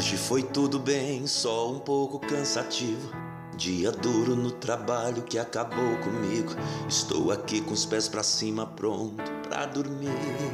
Hoje foi tudo bem, só um pouco cansativo. Dia duro no trabalho que acabou comigo. Estou aqui com os pés pra cima, pronto pra dormir.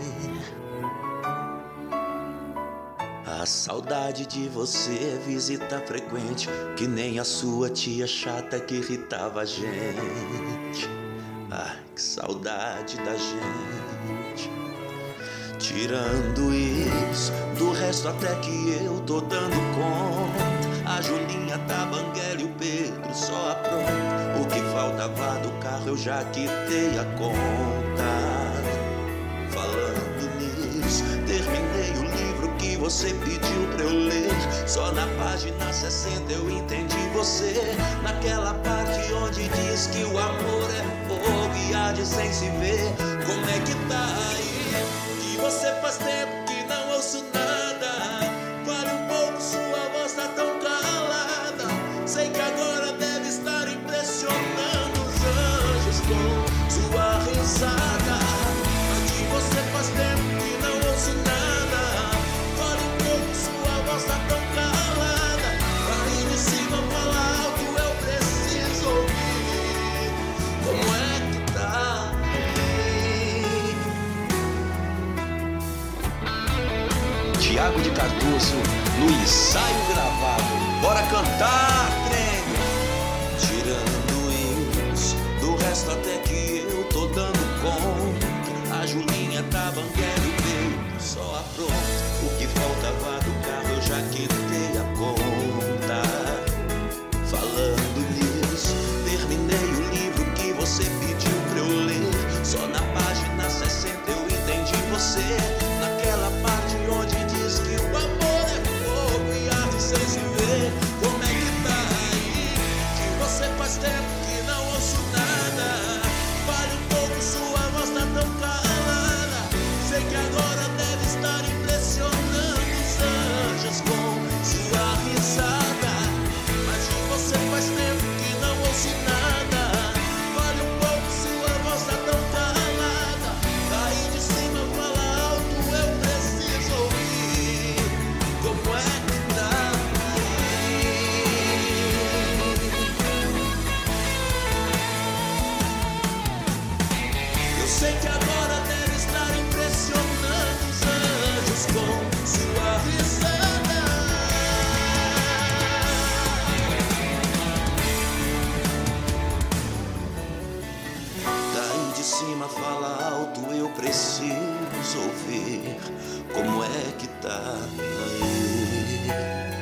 A saudade de você é visita frequente, que nem a sua tia chata que irritava a gente. Ah, que saudade da gente. Tirando isso, do resto até que eu tô dando conta. A Julinha, a Banguela e o Pedro só aprontam. O que faltava do carro eu já quitei a conta. Falando nisso, terminei o livro que você pediu pra eu ler. Só na página 60 eu entendi você. Naquela parte onde diz que o amor é fogo e arde sem se ver. Como é que tá aí? Você faz tempo que não ouço nada. Fale um pouco, sua voz tá tão calada. Sei que agora deve estar impressionando os anjos com sua risada. Aqui você faz tempo que não ouço nada. Fale um pouco, sua voz tá tão calada. Aí de cima fala alto, eu preciso ouvir. Como é que tá? Tiago de Cardoso no ensaio gravado. Bora cantar, trem! Tirando isso, do resto até que eu tô dando conta. A Julinha, a Banguela e o Pedro só apronta. O que faltava do carro eu já quitei a conta. Falando nisso, terminei o livro que você pediu pra eu ler. Só na página 60 eu entendi você. Naquela parte onde diz que o amor é fogo e arde sem se ver. Como é que tá aí? Que você faz tempo que não ouço nada. Fale um pouco, sua voz tá tão calada. Sei que agora deve estar impressionando os anjos com sua risada. Mas que você faz tempo que não ouço nada. Fale um pouco, sua voz tá tão calada. Daí de cima fala alto, eu preciso ouvir. Como é que tá aí? Eu sei que agora deve estar impressionando os anjos com sua risada. Daí de cima fala alto, eu preciso ouvir. Como é que tá aí?